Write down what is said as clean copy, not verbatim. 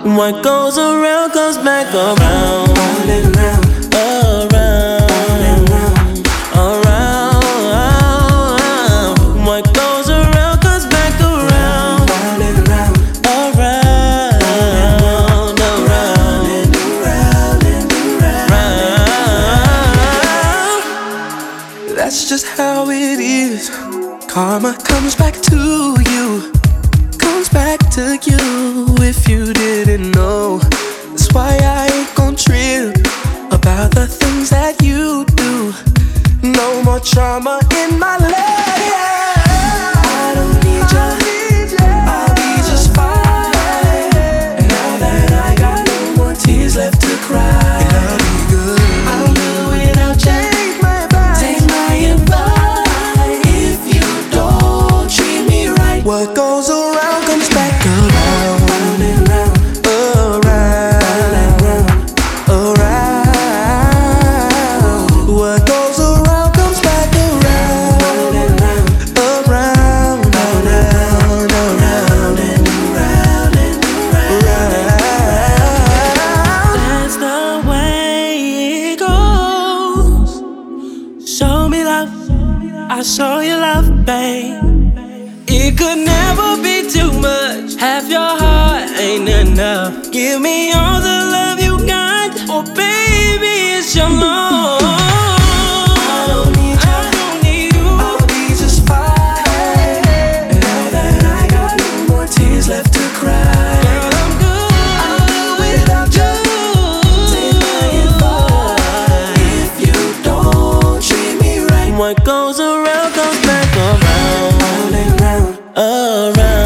What goes around comes back around. Round and round, Around, around. What goes around comes back around. round and round, Around, around, and around and around. That's just how it is. Karma comes back to you, comes back to you if you didn't know. That's why I ain't gon' trip about the things that you do. No more trauma in my life. I don't need ya, I'll be just fine. And now that I got no more tears left to cry, I'll be good. I'll do without you. Take my advice. If you don't treat me right, what goes around comes back around. Round and round, around. What goes around comes back around. Round and round, around, around, around and around and around. That's the way it goes. Show me love, I show you love, babe. It could never be too much. Half your heart ain't enough. Give me all the love you got, or baby, it's your loss. I don't need you, I'll be just fine. And now that I got no more tears left to cry, Girl, I'm good. I'll do without you. Take my advice. If you don't treat me right, What goes around comes back around. round and round, Around.